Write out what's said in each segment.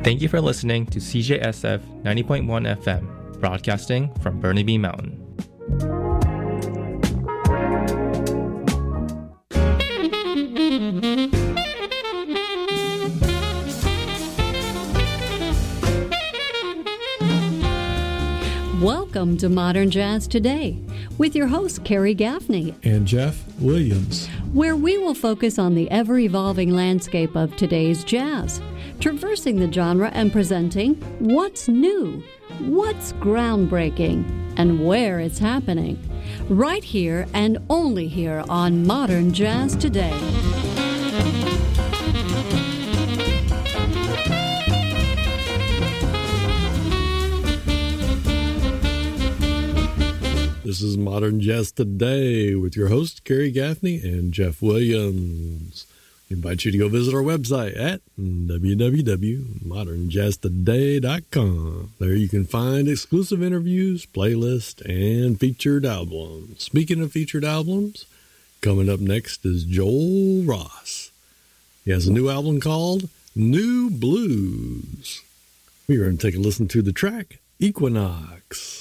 Thank you for listening to CJSF 90.1 FM, broadcasting from Burnaby Mountain. Welcome to Modern Jazz Today with your host, Carrie Gaffney and Jeff Williams, where we will focus on the ever-evolving landscape of today's jazz, traversing the genre and presenting what's new, what's groundbreaking, and where it's happening, right here and only here on Modern Jazz Today. This is Modern Jazz Today with your host, Carrie Gaffney and Jeff Williams. We invite you to go visit our website at www.modernjazztoday.com. There you can find exclusive interviews, playlists, and featured albums. Speaking of featured albums, coming up next is Joel Ross. He has a new album called New Blues. We're going to take a listen to the track Equinox.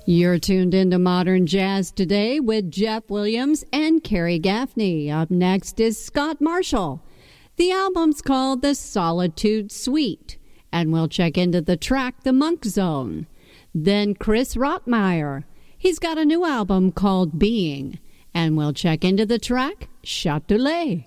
You're tuned into Modern Jazz today with Jeff Williams and Carrie Gaffney. Up next is Scott Marshall. The album's called The Solitude Suite, and we'll check into the track The Monk Zone. Then Chris Rottmeyer. He's got a new album called Being, and we'll check into the track Châtelet.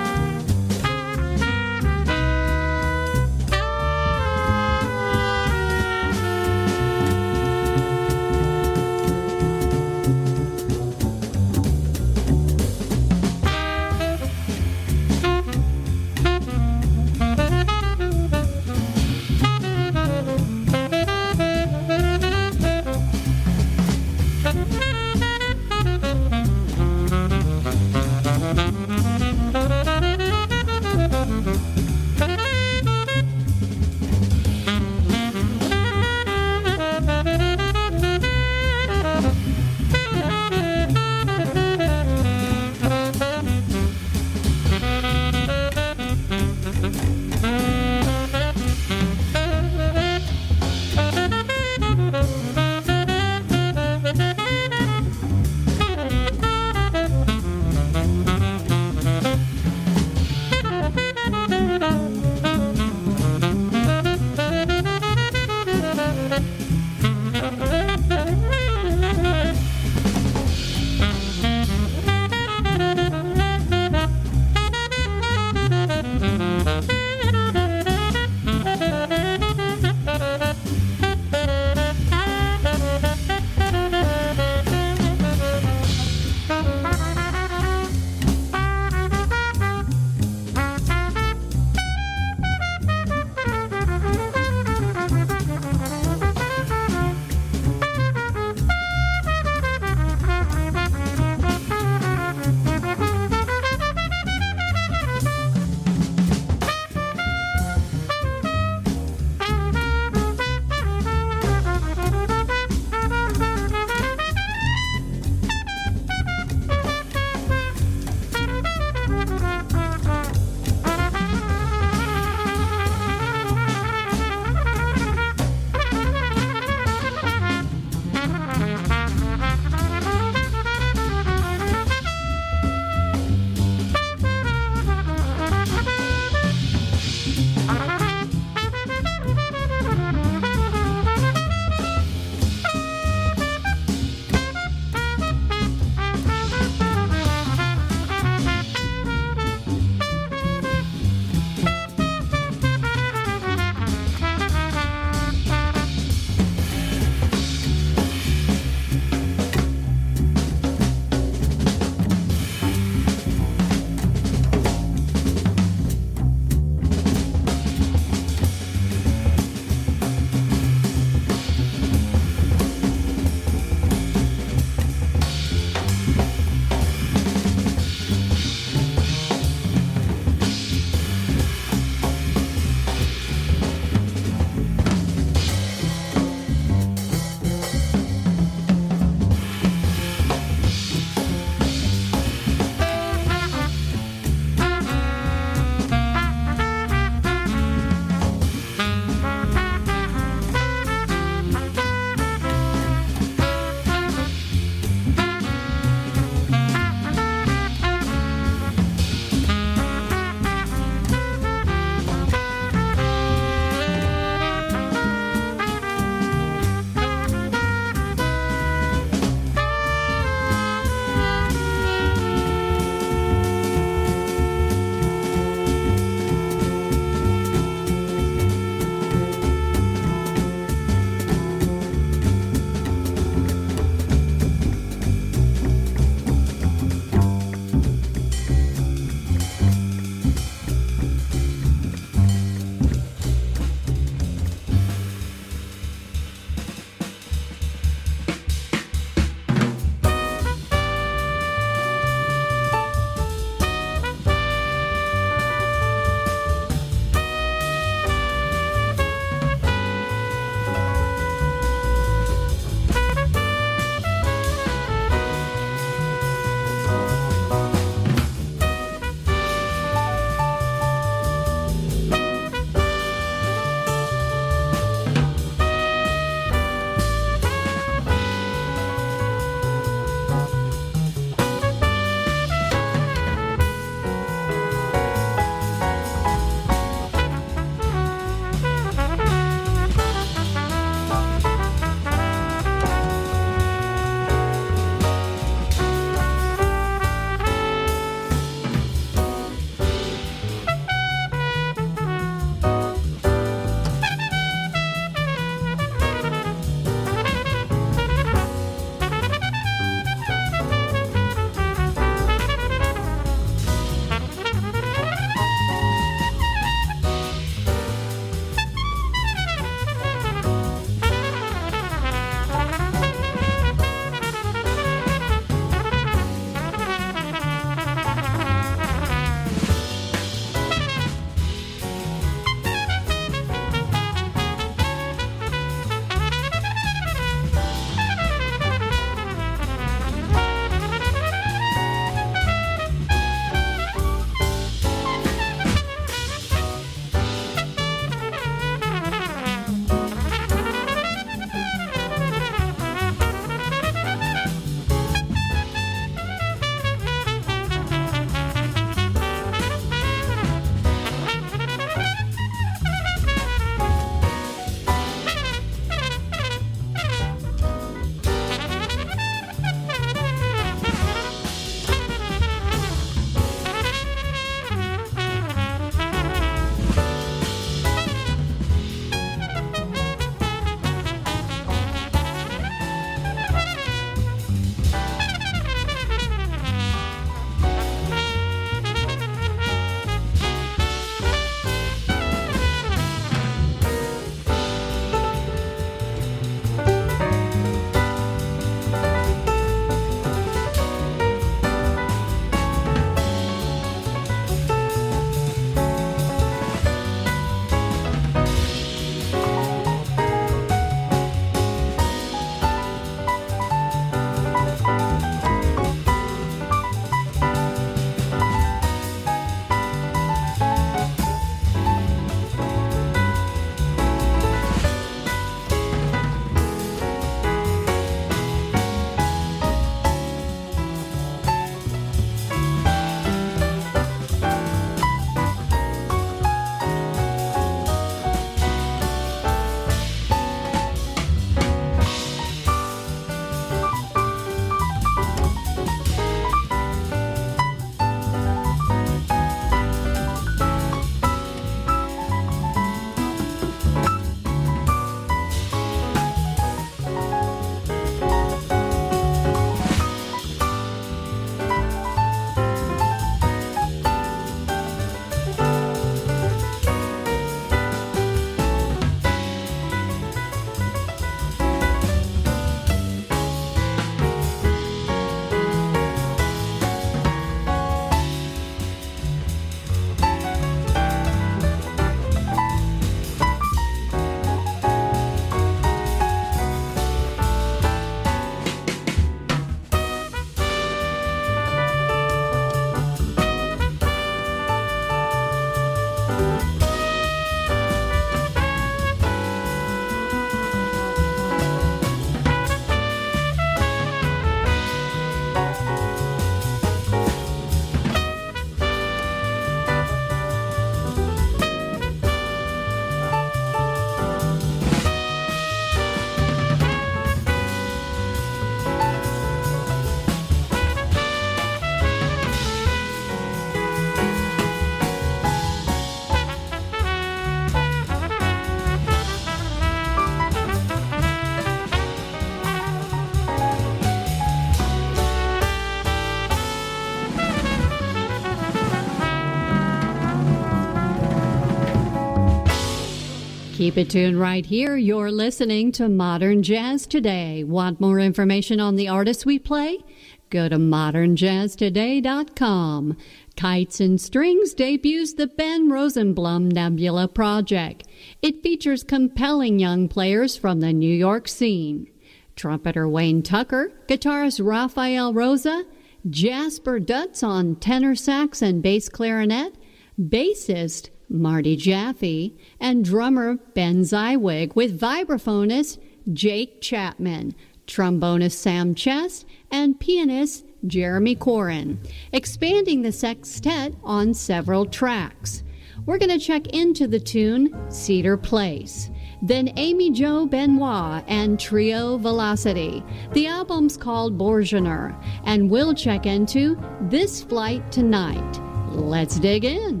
Keep it tuned right here. You're listening to Modern Jazz Today. Want more information on the artists we play? Go to modernjazztoday.com. Kites and Strings debuts the Ben Rosenblum Nebula Project. It features compelling young players from the New York scene. Trumpeter Wayne Tucker, guitarist Rafael Rosa, Jasper Dutz on tenor sax and bass clarinet, bassist Marty Jaffe, and drummer Ben Zywig with vibraphonist Jake Chapman, trombonist Sam Chest, and pianist Jeremy Corin, expanding the sextet on several tracks. We're going to check into the tune Cedar Place. Then Amy Jo Benoit and Trio Velocity. The album's called Bourgeoner, and we'll check into This Flight Tonight. Let's dig in.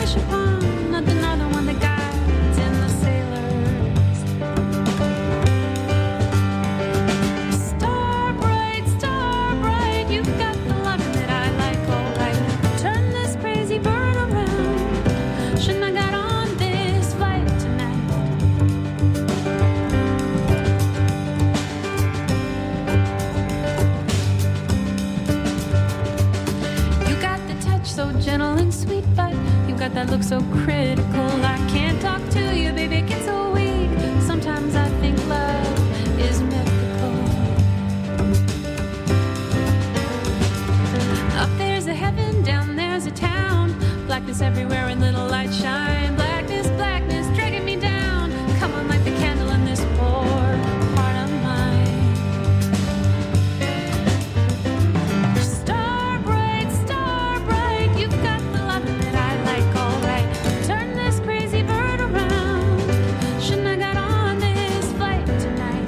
wish upon, not the northern one that guides in the sailors. Star bright, you've got the loving that I like, all right. Turn this crazy bird around. Shouldn't I got on this flight tonight? You got the touch so gentle and sweet, but you got that look so critical. I can't talk to you, baby, it gets so weak. Sometimes I think love is mythical. Up there's a heaven, down there's a town. Blackness everywhere and little light shine. Blackness, dragging me down. Come on, light the candle in this poor heart of mine. Star bright, you've got the loving that I like, all right. Turn this crazy bird around. Shouldn't I got on this flight tonight?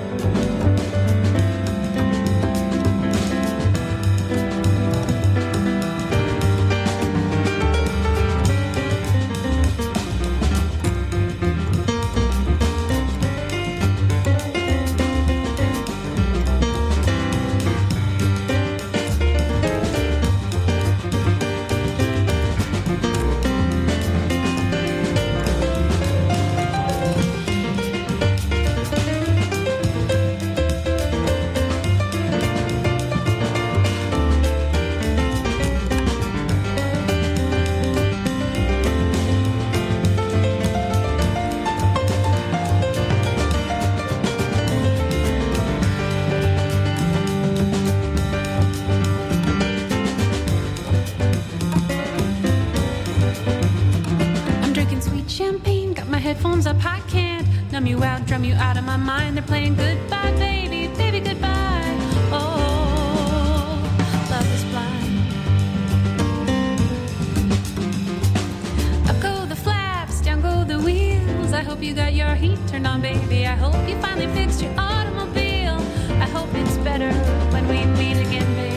I'm drinking sweet champagne, got my headphones up, I can't numb you out, drum you out of my mind. They're playing goodbye, baby, baby, goodbye. Oh, love is blind. Up go the flaps, down go the wheels. I hope you got your heat turned on, baby. I hope you finally fixed your automobile. I hope it's better when we meet again, baby.